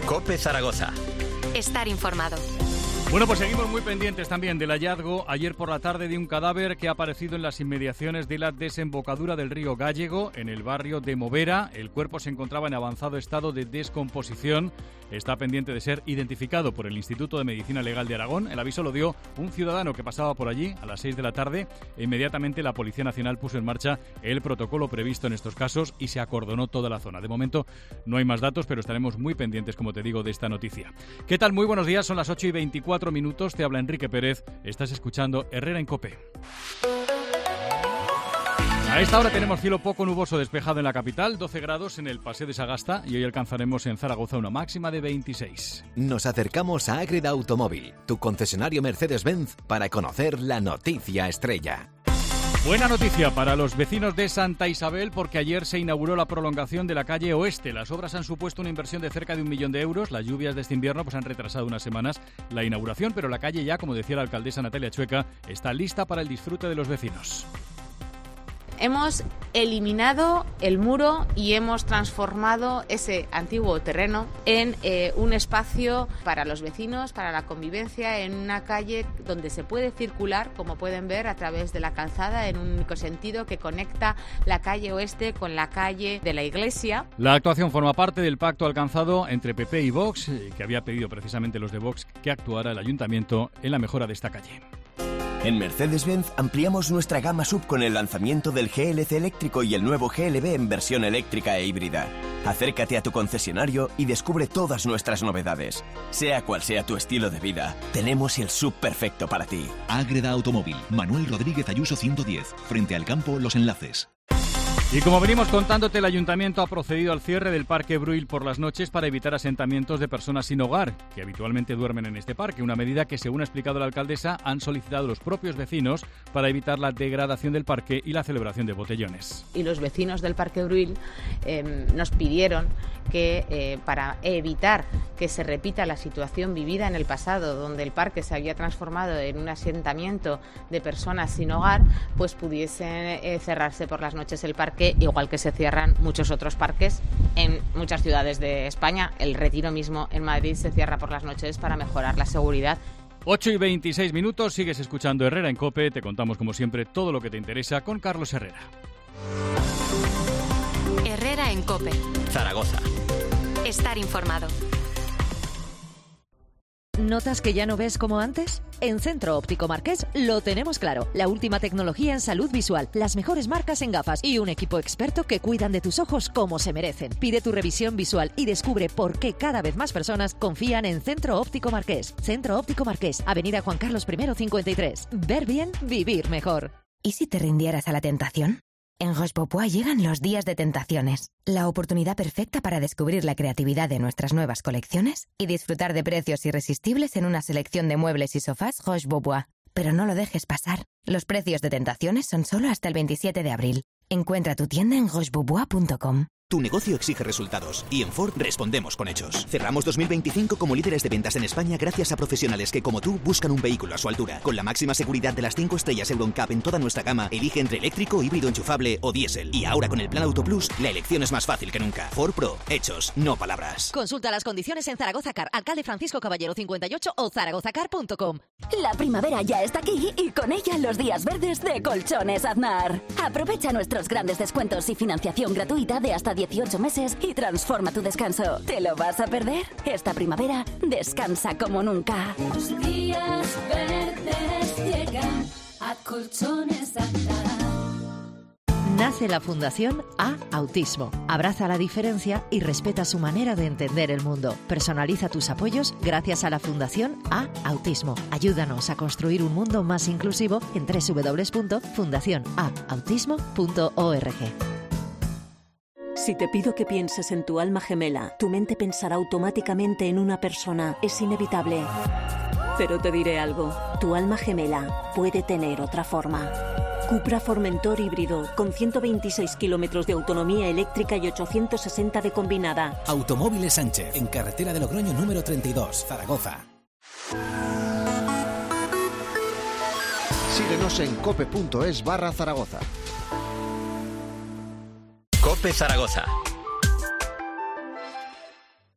COPE Zaragoza. Estar informado. Bueno, pues seguimos muy pendientes también del hallazgo ayer por la tarde de un cadáver que ha aparecido en las inmediaciones de la desembocadura del río Gállego, en el barrio de Movera. El cuerpo se encontraba en avanzado estado de descomposición. Está pendiente de ser identificado por el Instituto de Medicina Legal de Aragón. El aviso lo dio un ciudadano que pasaba por allí a las 6 de la tarde e inmediatamente la Policía Nacional puso en marcha el protocolo previsto en estos casos y se acordonó toda la zona. De momento no hay más datos, pero estaremos muy pendientes, como te digo, de esta noticia. ¿Qué tal? Muy buenos días, son las 8:24 minutos. Te habla Enrique Pérez. Estás escuchando Herrera en COPE. A esta hora tenemos cielo poco nuboso despejado en la capital, 12 grados en el Paseo de Sagasta y hoy alcanzaremos en Zaragoza una máxima de 26. Nos acercamos a Ágreda Automóvil, tu concesionario Mercedes-Benz, para conocer la noticia estrella. Buena noticia para los vecinos de Santa Isabel porque ayer se inauguró la prolongación de la calle Oeste. Las obras han supuesto una inversión de cerca de 1 millón de euros. Las lluvias de este invierno han retrasado unas semanas la inauguración, pero la calle ya, como decía la alcaldesa Natalia Chueca, está lista para el disfrute de los vecinos. Hemos eliminado el muro y hemos transformado ese antiguo terreno en un espacio para los vecinos, para la convivencia, en una calle donde se puede circular, como pueden ver, a través de la calzada en un único sentido que conecta la calle Oeste con la calle de la Iglesia. La actuación forma parte del pacto alcanzado entre PP y Vox, que había pedido precisamente los de Vox que actuara el ayuntamiento en la mejora de esta calle. En Mercedes-Benz ampliamos nuestra gama SUV con el lanzamiento del GLC eléctrico y el nuevo GLB en versión eléctrica e híbrida. Acércate a tu concesionario y descubre todas nuestras novedades. Sea cual sea tu estilo de vida, tenemos el SUV perfecto para ti. Ágreda Automóvil, Manuel Rodríguez Ayuso 110, frente al campo Los Enlaces. Y como venimos contándote, el Ayuntamiento ha procedido al cierre del Parque Bruil por las noches para evitar asentamientos de personas sin hogar, que habitualmente duermen en este parque, una medida que, según ha explicado la alcaldesa, han solicitado los propios vecinos para evitar la degradación del parque y la celebración de botellones. Y los vecinos del Parque Bruil nos pidieron que para evitar que se repita la situación vivida en el pasado, donde el parque se había transformado en un asentamiento de personas sin hogar, pues pudiese cerrarse por las noches el parque, igual que se cierran muchos otros parques en muchas ciudades de España. El Retiro mismo en Madrid se cierra por las noches para mejorar la seguridad. 8:26 minutos, sigues escuchando Herrera en COPE, te contamos como siempre todo lo que te interesa con Carlos Herrera. Herrera en COPE. Zaragoza. Estar informado. ¿Notas que ya no ves como antes? En Centro Óptico Marqués lo tenemos claro. La última tecnología en salud visual, las mejores marcas en gafas y un equipo experto que cuidan de tus ojos como se merecen. Pide tu revisión visual y descubre por qué cada vez más personas confían en Centro Óptico Marqués. Centro Óptico Marqués, Avenida Juan Carlos I 53. Ver bien, vivir mejor. ¿Y si te rindieras a la tentación? En Roche Bobois llegan los días de tentaciones, la oportunidad perfecta para descubrir la creatividad de nuestras nuevas colecciones y disfrutar de precios irresistibles en una selección de muebles y sofás Roche Bobois. Pero no lo dejes pasar. Los precios de tentaciones son solo hasta el 27 de abril. Encuentra tu tienda en rochebobois.com. Tu negocio exige resultados y en Ford respondemos con hechos. Cerramos 2025 como líderes de ventas en España gracias a profesionales que, como tú, buscan un vehículo a su altura. Con la máxima seguridad de las 5 estrellas Euro NCAP en toda nuestra gama, elige entre eléctrico, híbrido enchufable o diésel. Y ahora con el Plan Auto Plus, la elección es más fácil que nunca. Ford Pro, hechos, no palabras. Consulta las condiciones en Zaragoza Car, Alcalde Francisco Caballero 58 o zaragozacar.com. La primavera ya está aquí y con ella los días verdes de Colchones Aznar. Aprovecha nuestros grandes descuentos y financiación gratuita de hasta 18 meses y transforma tu descanso. ¿Te lo vas a perder? Esta primavera descansa como nunca. Los días verdes llegan a Colchones Aznar. Nace la Fundación A Autismo. Abraza la diferencia y respeta su manera de entender el mundo. Personaliza tus apoyos gracias a la Fundación A Autismo. Ayúdanos a construir un mundo más inclusivo en www.fundacionaautismo.org. Si te pido que pienses en tu alma gemela, tu mente pensará automáticamente en una persona. Es inevitable. Pero te diré algo. Tu alma gemela puede tener otra forma. Cupra Formentor híbrido, con 126 kilómetros de autonomía eléctrica y 860 de combinada. Automóviles Sánchez, en carretera de Logroño número 32, Zaragoza. Síguenos en cope.es/Zaragoza. COPE Zaragoza.